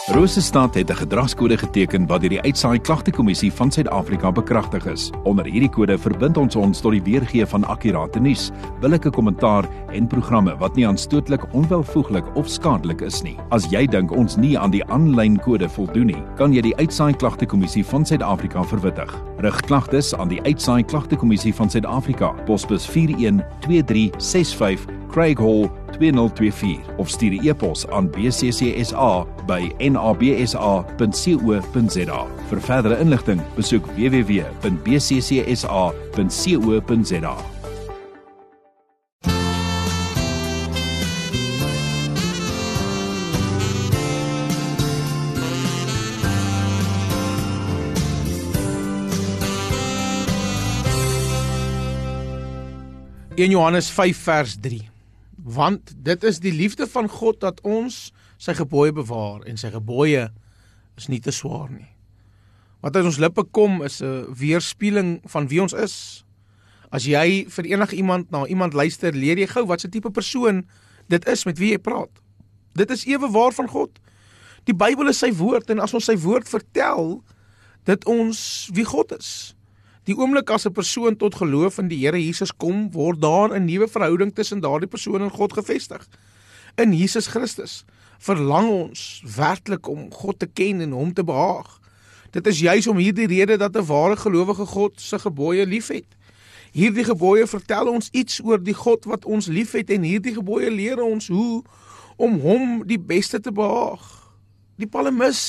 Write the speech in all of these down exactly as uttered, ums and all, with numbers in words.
Rosestad het 'n gedragskode geteken wat deur die Uitsaai Klagtekommissie van Suid-Afrika bekragtig is. Onder hierdie kode verbind ons ons tot die weergee van akkurate nuus, billike kommentaar en programme wat nie aanstootlik, onwelvoeglik of skadelik is nie. As jy dink ons nie aan die aanlyn kode voldoen nie, kan jy die Uitsaai Klagtekommissie van Suid-Afrika verwittig. Rig klagtes aan die Uitsaai Klagtekommissie van Suid-Afrika, posbus vier een twee drie ses vyf, Craig Hall twee nul twee vier of stuur 'n e-pos aan b c c s a by n a b s a punt co punt z a. Vir verdere inligting, besoek w w w punt b c c s a punt co punt z a. Eerste Johannes vyf vers drie. Want dit is die liefde van God dat ons sy gebooie bewaar en sy gebooie is nie te swaar nie. Wat uit ons lippe kom is 'n weerspieëling van wie ons is. As jy vir enige iemand na iemand luister, leer jy gou wat se tipe persoon dit is met wie jy praat. Dit is ewe waar van God. Die Bybel is sy woord en as ons sy woord vertel, dit ons wie God is. Die oomblik as 'n persoon tot geloof in die Here Jesus kom, word daar 'n nuwe verhouding tussen daardie persoon en God gevestig. In Jesus Christus verlang ons werklik om God te ken en hom te behaag. Dit is juis om hierdie rede dat 'n ware gelowige God se gebooie liefhet. Hierdie gebooie vertel ons iets oor die God wat ons liefhet en hierdie gebooie leer ons hoe om hom die beste te behaag. Die psalmis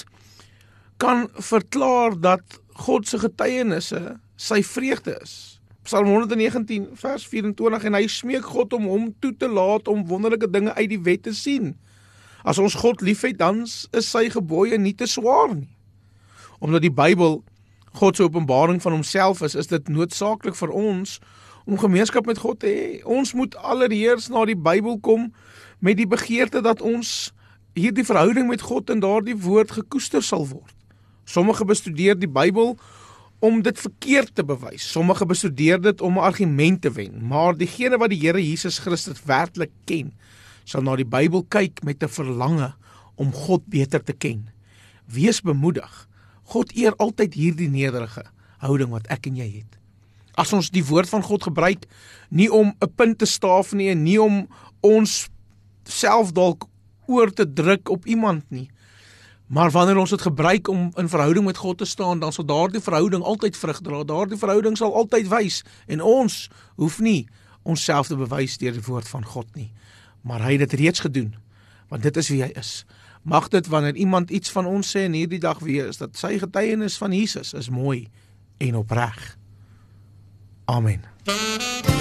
kan verklaar dat God se getuienisse sy vreugde is. Psalm honderdnegentien vers vyf-en-twintig en hy smeek God om hom toe te laat om wonderlike dinge uit die wet te sien. As ons God liefhet, dan is sy gebooie nie te swaar nie. Omdat die Bybel God se openbaring van homself is, is dit noodsaaklik vir ons om gemeenskap met God te hê. Ons moet allereers na die Bybel kom met die begeerte dat ons hierdie verhouding met God in daardie woord gekoester sal word. Sommige bestudeer die Bybel om dit verkeerd te bewys. Sommige bestudeer dit om 'n argument te wen, maar diegene wat die Here Jesus Christus werklik ken, sal na die Bybel kyk met 'n verlange om God beter te ken. Wees bemoedig. God eer altyd hierdie nederige houding wat ek en jy het. As ons die woord van God gebruik, nie om 'n punt te staaf nie en nie om ons self dalk oor te druk op iemand nie, maar wanneer ons dit gebruik om in verhouding met God te staan, dan sal daardie verhouding altyd vrug dra, daardie verhouding sal altyd wys, en ons hoef nie onsself te bewys deur die woord van God nie, maar hy het dit reeds gedoen, want dit is wie hy is. Mag dit wanneer iemand iets van ons sê in hierdie dag weer, is dat sy getuienis van Jesus is mooi en opreg. Amen.